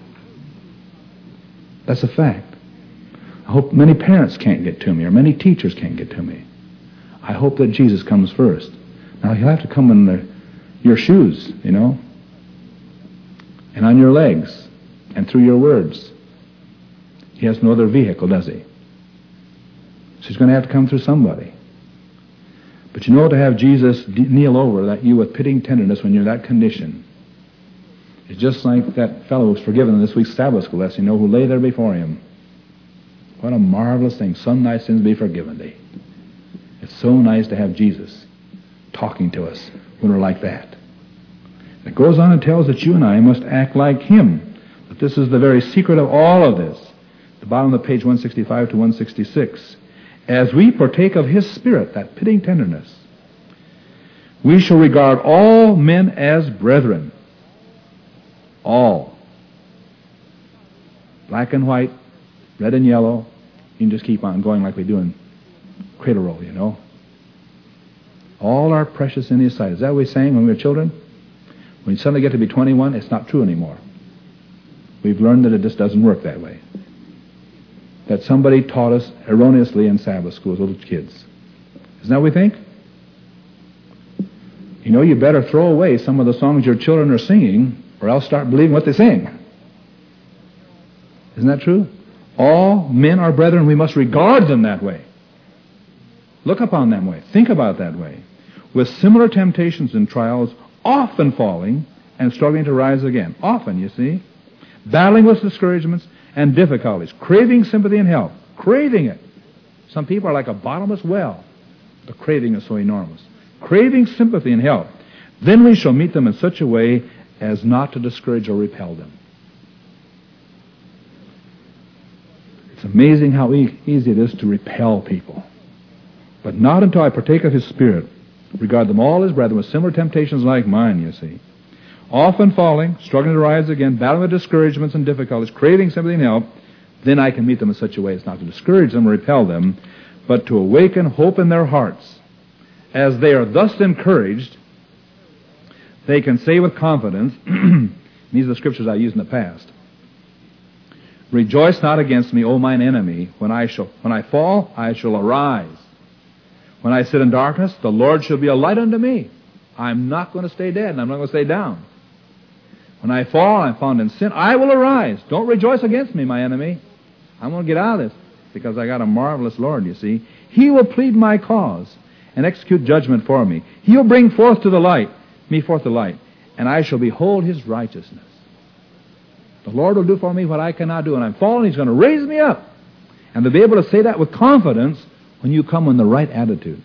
That's a fact. I hope many parents can't get to me, or many teachers can't get to me. I hope that Jesus comes first. Now, he'll have to come in the, your shoes, you know, and on your legs, and through your words. He has no other vehicle, does he? So he's going to have to come through somebody. But you know, to have Jesus kneel over that you with pitying tenderness when you're in that condition, it's just like that fellow who was forgiven in this week's Sabbath school lesson, you know, who lay there before him. What a marvelous thing. Son, thy sins be forgiven thee. It's so nice to have Jesus talking to us when we're like that. It goes on and tells that you and I must act like him. But this is the very secret of all of this. The bottom of the page one sixty-five to one sixty-six. As we partake of his spirit, that pitying tenderness, we shall regard all men as brethren. All. Black and white, red and yellow. You can just keep on going like we do in Cradle Roll, you know. All are precious in his sight. Is that what we sang when we were children? When you suddenly get to be twenty-one, it's not true anymore. We've learned that it just doesn't work that way. That somebody taught us erroneously in Sabbath school as little kids. Isn't that what we think? You know, you better throw away some of the songs your children are singing, or else start believing what they sing. Isn't that true? All men are brethren. We must regard them that way. Look upon them that way. Think about that way. With similar temptations and trials, often falling and struggling to rise again. Often, you see. Battling with discouragements and difficulties. Craving sympathy and help. Craving it. Some people are like a bottomless well. The craving is so enormous. Craving sympathy and help. Then we shall meet them in such a way as not to discourage or repel them. It's amazing how e- easy it is to repel people. But not until I partake of his Spirit. Regard them all as brethren with similar temptations like mine, you see. Often falling, struggling to rise again, battling with discouragements and difficulties, craving sympathy and help, then I can meet them in such a way as not to discourage them or repel them, but to awaken hope in their hearts. As they are thus encouraged, they can say with confidence, these are the scriptures I used in the past, rejoice not against me, O mine enemy. When I shall, when I fall, I shall arise. When I sit in darkness, the Lord shall be a light unto me. I'm not going to stay dead, and I'm not going to stay down. When I fall, I'm found in sin, I will arise. Don't rejoice against me, my enemy. I'm going to get out of this, because I got a marvelous Lord, you see. He will plead my cause and execute judgment for me. He will bring forth to the light, me forth to light, and I shall behold his righteousness. The Lord will do for me what I cannot do, and I'm fallen, he's going to raise me up. And to be able to say that with confidence when you come in the right attitude.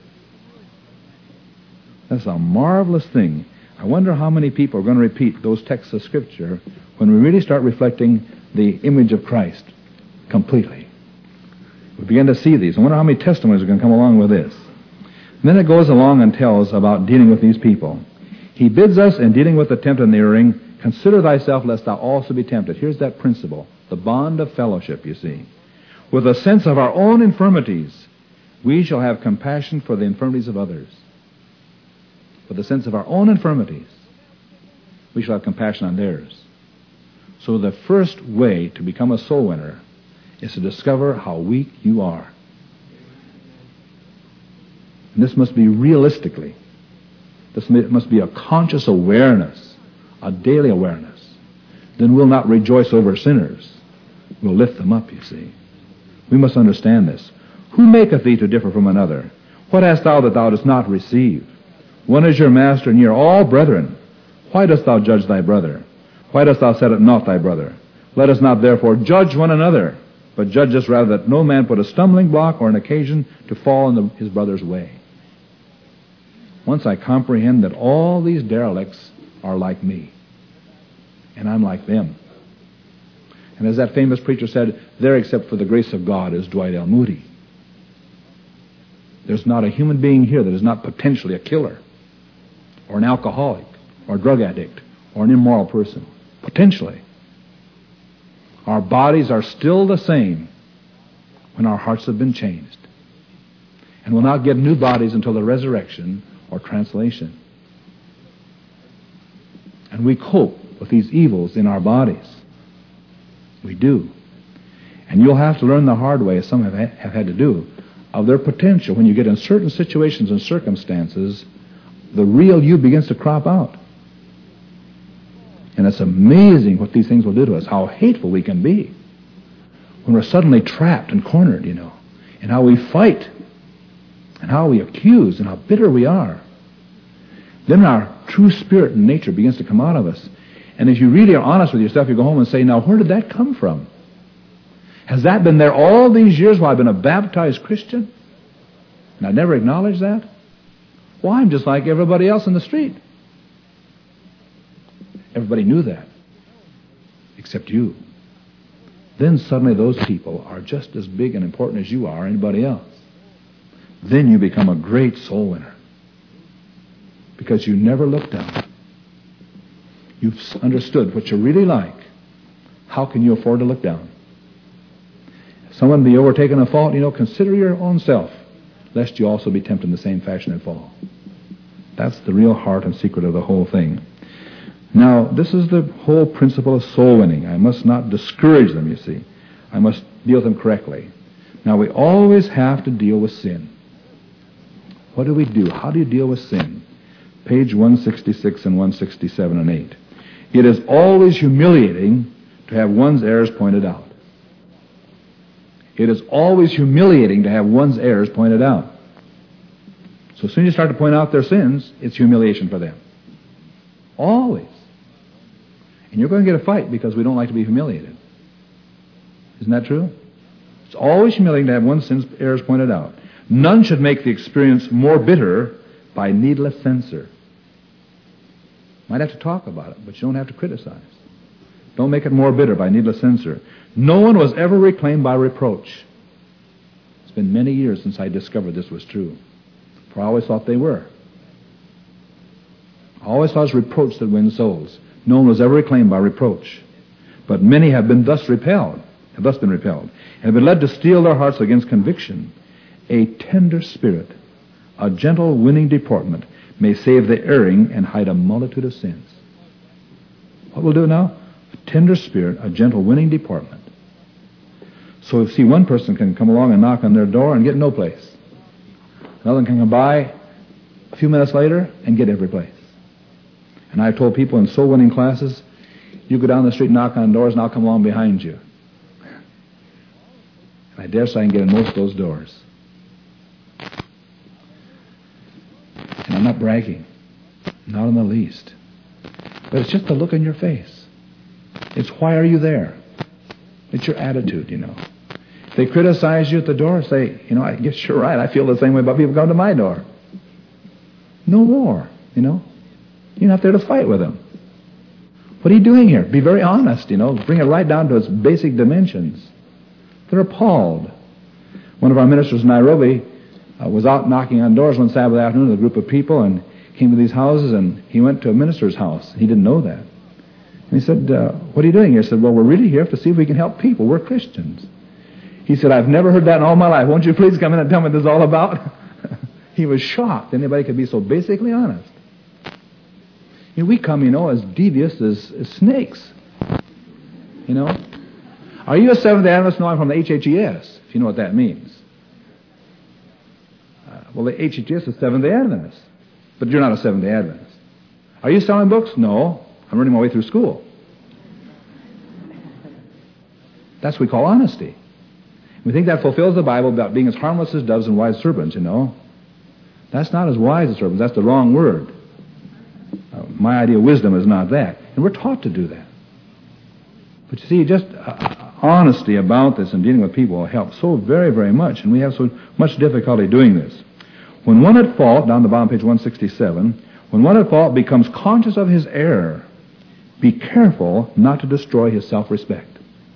That's a marvelous thing. I wonder how many people are going to repeat those texts of Scripture when we really start reflecting the image of Christ completely. We begin to see these. I wonder how many testimonies are going to come along with this. And then it goes along and tells about dealing with these people. He bids us in dealing with the tempted and the erring, consider thyself lest thou also be tempted. Here's that principle, the bond of fellowship, you see. With a sense of our own infirmities, we shall have compassion for the infirmities of others. With a sense of our own infirmities, we shall have compassion on theirs. So the first way to become a soul winner is to discover how weak you are. And this must be realistically. This must be a conscious awareness, a daily awareness. Then we'll not rejoice over sinners. We'll lift them up, you see. We must understand this. Who maketh thee to differ from another? What hast thou that thou dost not receive? One is your master, and ye are all brethren. Why dost thou judge thy brother? Why dost thou set at naught thy brother? Let us not therefore judge one another. but judge us rather that no man put a stumbling block or an occasion to fall in the, his brother's way. Once I comprehend that all these derelicts are like me, and I'm like them. And as that famous preacher said, there except for the grace of God is Dwight L. Moody. There's not a human being here that is not potentially a killer, or an alcoholic, or a drug addict, or an immoral person. Potentially. Our bodies are still the same when our hearts have been changed. And we'll not get new bodies until the resurrection or translation. And we cope with these evils in our bodies. We do. And you'll have to learn the hard way, as some have, ha- have had to do, of their potential. When you get in certain situations and circumstances, the real you begins to crop out. And it's amazing what these things will do to us, how hateful we can be when we're suddenly trapped and cornered, you know, and how we fight, and how we accuse, and how bitter we are. Then our true spirit and nature begins to come out of us. And if you really are honest with yourself, you go home and say, now, where did that come from? Has that been there all these years while I've been a baptized Christian? And I never acknowledged that? Well, I'm just like everybody else in the street. Everybody knew that, except you. Then suddenly those people are just as big and important as you are, anybody else. Then you become a great soul winner, because you never looked down. You've understood what you're really like. How can you afford to look down? If someone be overtaken in a fault, you know, consider your own self, lest you also be tempted in the same fashion and fall. That's the real heart and secret of the whole thing. Now, this is the whole principle of soul winning. I must not discourage them, you see. I must deal with them correctly. Now, we always have to deal with sin. What do we do? How do you deal with sin? Page one sixty-six and one sixty-seven and eight. It is always humiliating to have one's errors pointed out. It is always humiliating to have one's errors pointed out. So as soon as you start to point out their sins, it's humiliation for them. Always. And you're going to get a fight because we don't like to be humiliated. Isn't that true? It's always humiliating to have one's sins, errors pointed out. None should make the experience more bitter by needless censure. Might have to talk about it, but you don't have to criticize. Don't make it more bitter by needless censure. No one was ever reclaimed by reproach. It's been many years since I discovered this was true, for I always thought they were. I always thought it was reproach that wins souls. No one was ever reclaimed by reproach. But many have been thus repelled, have thus been repelled, and have been led to steel their hearts against conviction. A tender spirit, a gentle, winning deportment may save the erring and hide a multitude of sins. What we'll do now? A tender spirit, a gentle, winning deportment. So, see, one person can come along and knock on their door and get no place. Another can come by a few minutes later and get every place. And I've told people in soul-winning classes, you go down the street and knock on doors, and I'll come along behind you. And I dare say I can get in most of those doors. And I'm not bragging. Not in the least. But it's just the look on your face. It's why are you there? It's your attitude, you know. If they criticize you at the door, say, you know, I guess you're right. I feel the same way about people coming to my door. No more, you know. You're not there to fight with them. What are you doing here? Be very honest, you know. Bring it right down to its basic dimensions. They're appalled. One of our ministers in Nairobi uh, was out knocking on doors one Sabbath afternoon with a group of people and came to these houses, and he went to a minister's house. He didn't know that. And he said, uh, what are you doing here? He said, well, we're really here to see if we can help people. We're Christians. He said, I've never heard that in all my life. Won't you please come in and tell me what this is all about? He was shocked anybody could be so basically honest. You know, we come, you know, as devious as, as snakes. You know? Are you a Seventh-day Adventist? No, I'm from the H H E S, if you know what that means. Uh, well, the H H E S is Seventh-day Adventist. But you're not a Seventh-day Adventist. Are you selling books? No. I'm running my way through school. That's what we call honesty. We think that fulfills the Bible about being as harmless as doves and wise serpents, you know. That's not as wise as serpents. That's the wrong word. Uh, my idea of wisdom is not that. And we're taught to do that. But you see, just uh, honesty about this in dealing with people will help so very, very much, and we have so much difficulty doing this. When one at fault, down the bottom page one sixty-seven, when one at fault becomes conscious of his error, be careful not to destroy his self-respect.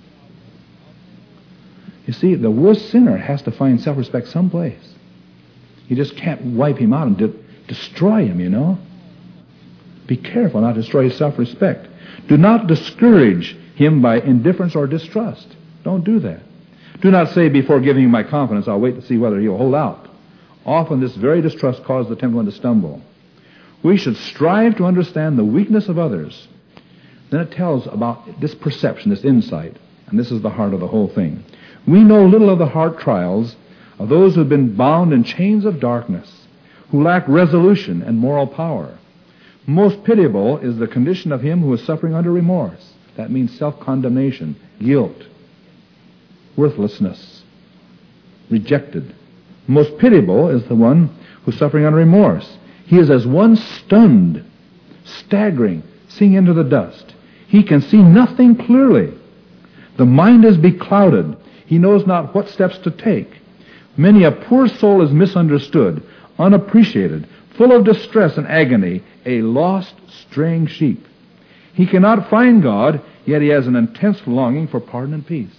You see, the worst sinner has to find self-respect someplace. You just can't wipe him out and de- destroy him, you know. Be careful not to destroy his self-respect. Do not discourage him by indifference or distrust. Don't do that. Do not say, before giving him my confidence, I'll wait to see whether he'll hold out. Often this very distrust causes the tempted one to stumble. We should strive to understand the weakness of others. Then it tells about this perception, this insight, and this is the heart of the whole thing. We know little of the heart trials of those who have been bound in chains of darkness, who lack resolution and moral power. Most pitiable is the condition of him who is suffering under remorse. That means self-condemnation, guilt, worthlessness, rejected. Most pitiable is the one who is suffering under remorse. He is as one stunned, staggering, sinking into the dust. He can see nothing clearly. The mind is beclouded. He knows not what steps to take. Many a poor soul is misunderstood, unappreciated, full of distress and agony, a lost, straying sheep. He cannot find God, yet he has an intense longing for pardon and peace.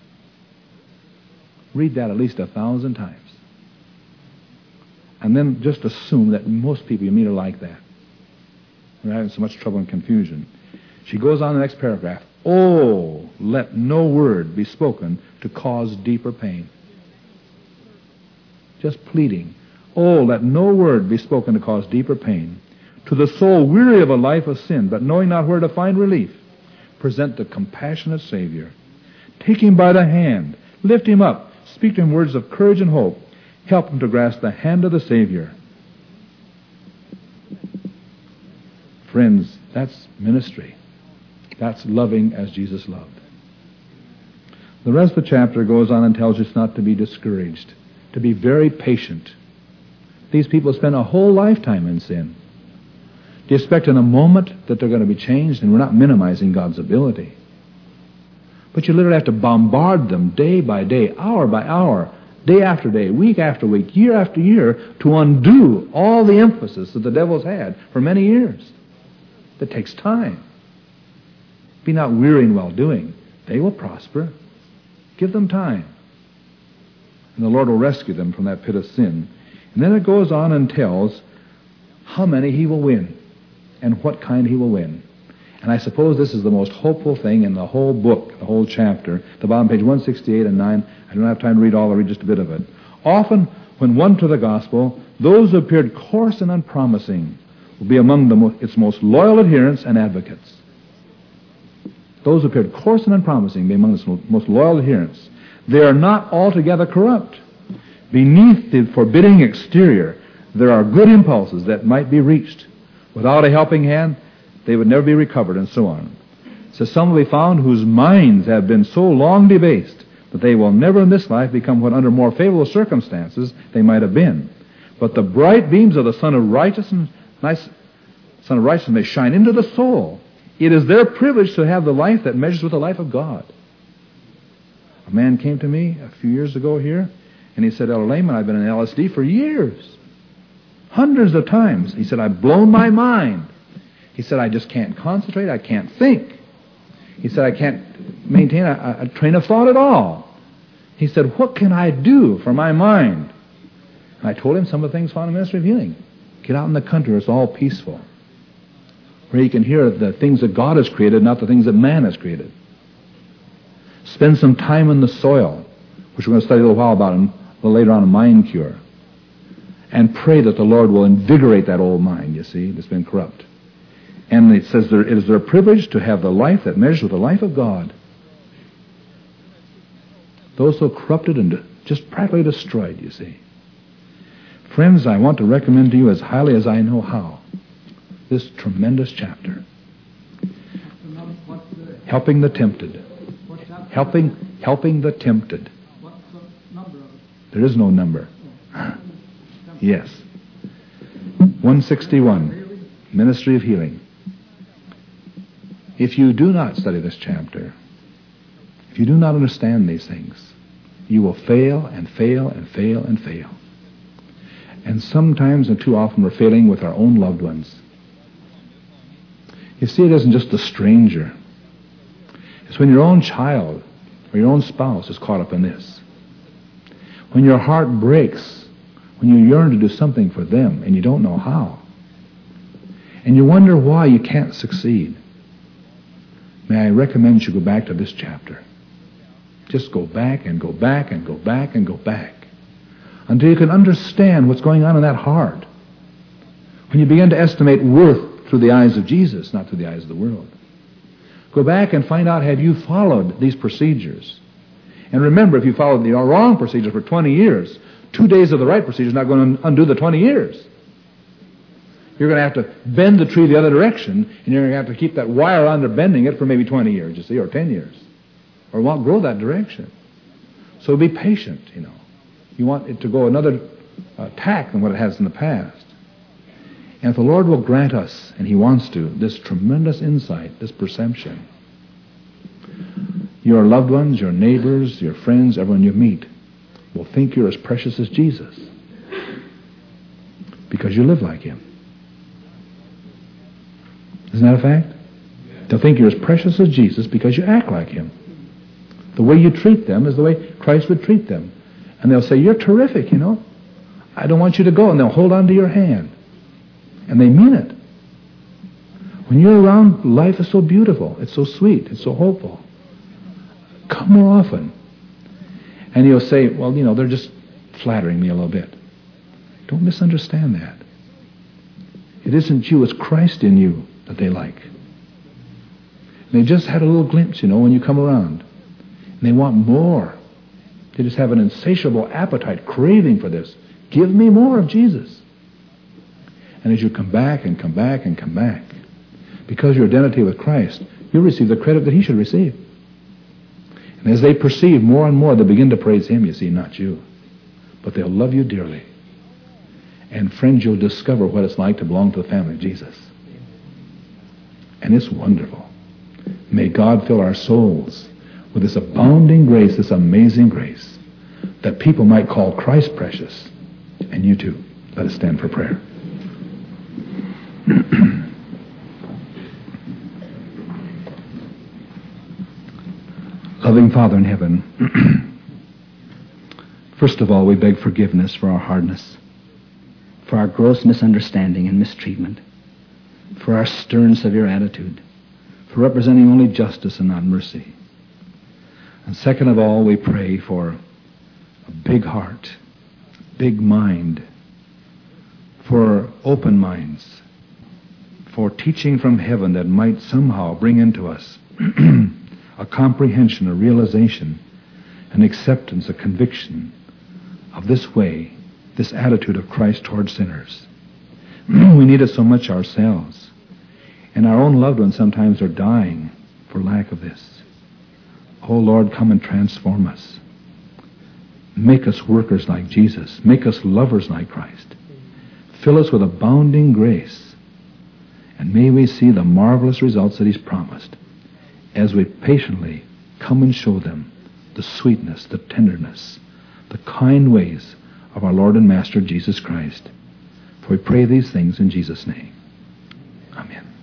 Read that at least a thousand times. And then just assume that most people you meet are like that. They're having so much trouble and confusion. She goes on in the next paragraph. Oh, let no word be spoken to cause deeper pain. Just pleading. Oh, let no word be spoken to cause deeper pain. To the soul weary of a life of sin, but knowing not where to find relief, present the compassionate Savior. Take him by the hand. Lift him up. Speak to him words of courage and hope. Help him to grasp the hand of the Savior. Friends, that's ministry. That's loving as Jesus loved. The rest of the chapter goes on and tells us not to be discouraged, to be very patient. These people spend a whole lifetime in sin. Do you expect in a moment that they're going to be changed? And we're not minimizing God's ability. But you literally have to bombard them day by day, hour by hour, day after day, week after week, year after year, to undo all the emphasis that the devil's had for many years. That takes time. Be not weary in well-doing. They will prosper. Give them time. And the Lord will rescue them from that pit of sin. And then it goes on and tells how many he will win and what kind he will win. And I suppose this is the most hopeful thing in the whole book, the whole chapter. The bottom page one sixty-eight and nine. I don't have time to read all. I'll read just a bit of it. Often, when won to the gospel, those who appeared coarse and unpromising will be among the mo- its most loyal adherents and advocates. Those who appeared coarse and unpromising will be among its most loyal adherents. They are not altogether corrupt. Beneath the forbidding exterior, there are good impulses that might be reached. Without a helping hand, they would never be recovered, and so on. So some will be found whose minds have been so long debased that they will never in this life become what under more favorable circumstances they might have been. But the bright beams of the Son of Righteousness, nice Son of Righteousness may shine into the soul. It is their privilege to have the life that measures with the life of God. A man came to me a few years ago here, and he said, Elder Lehman, I've been in L S D for years. Hundreds of times. He said, I've blown my mind. He said, I just can't concentrate. I can't think. He said, I can't maintain a, a train of thought at all. He said, what can I do for my mind? And I told him some of the things found in the Ministry of Healing. Get out in the country where it's all peaceful, where you can hear the things that God has created, not the things that man has created. Spend some time in the soil, which we're going to study a little while about in, a little later on in Mind Cure. And pray that the Lord will invigorate that old mind, you see, that's been corrupt. And it says there, it is their privilege to have the life that measures with the life of God. Those so corrupted and just practically destroyed, you see. Friends, I want to recommend to you as highly as I know how this tremendous chapter. Helping the tempted. Helping, helping the tempted. There is no number. Yes. one sixty-one, Ministry of Healing. If you do not study this chapter, If you do not understand these things, you will fail and fail and fail and fail. And sometimes, and too often, we're failing with our own loved ones. You see, it isn't just the stranger. It's when your own child or your own spouse is caught up in this. When your heart breaks, when you yearn to do something for them and you don't know how. And you wonder why you can't succeed. May I recommend you go back to this chapter. Just go back and go back and go back and go back until you can understand what's going on in that heart. When you begin to estimate worth through the eyes of Jesus, not through the eyes of the world. Go back and find out, have you followed these procedures? And remember, if you followed the wrong procedures for twenty years, two days of the right procedure is not going to undo the twenty years. You're going to have to bend the tree the other direction, and you're going to have to keep that wire on there bending it for maybe twenty years, you see, or ten years. Or it won't grow that direction. So be patient, you know. You want it to go another uh, tack than what it has in the past. And if the Lord will grant us, and He wants to, this tremendous insight, this perception, your loved ones, your neighbors, your friends, everyone you meet will think you're as precious as Jesus because you live like Him. Isn't that a fact? They'll think you're as precious as Jesus because you act like Him. The way you treat them is the way Christ would treat them. And they'll say, you're terrific, you know. I don't want you to go. And they'll hold on to your hand. And they mean it. When you're around, life is so beautiful. It's so sweet. It's so hopeful. Come more often. And you'll say, well, you know, they're just flattering me a little bit. Don't misunderstand that. It isn't you, it's Christ in you that they like. And they just had a little glimpse, you know, when you come around. And they want more. They just have an insatiable appetite, craving for this. Give me more of Jesus. And as you come back and come back and come back, because your identity with Christ, you'll receive the credit that He should receive. And as they perceive more and more, they begin to praise Him, you see, not you. But they'll love you dearly. And friends, you'll discover what it's like to belong to the family of Jesus. And it's wonderful. May God fill our souls with this abounding grace, this amazing grace, that people might call Christ precious. And you too. Let us stand for prayer. Loving Father in heaven, first of all, we beg forgiveness for our hardness, for our gross misunderstanding and mistreatment, for our stern, severe attitude, for representing only justice and not mercy. And second of all, we pray for a big heart, big mind, for open minds, for teaching from heaven that might somehow bring into us a comprehension, a realization, an acceptance, a conviction of this way, this attitude of Christ toward sinners. We need it so much ourselves. And our own loved ones sometimes are dying for lack of this. Oh Lord, come and transform us. Make us workers like Jesus. Make us lovers like Christ. Fill us with abounding grace. And may we see the marvelous results that He's promised as we patiently come and show them the sweetness, the tenderness, the kind ways of our Lord and Master Jesus Christ. For we pray these things in Jesus' name. Amen.